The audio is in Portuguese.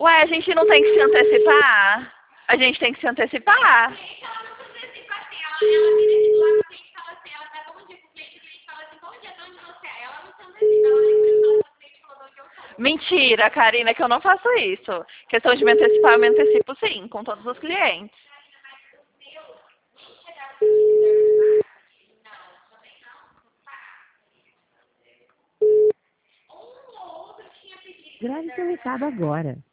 Ué, a gente não tem que se antecipar? A gente tem que se antecipar. Gente, ela não se antecipa assim, ela vira aqui do lado do cliente e fala assim, ela dá bom dia pro cliente, o cliente fala assim, bom dia, de onde você é? Ela não se antecipa, ela depois fala pro cliente e fala de onde eu sou. Mentira, Karina, que eu não faço isso. Questão de me antecipar, eu me antecipo sim, com todos os clientes. Um ou outro tinha pedido Grave seu recado agora.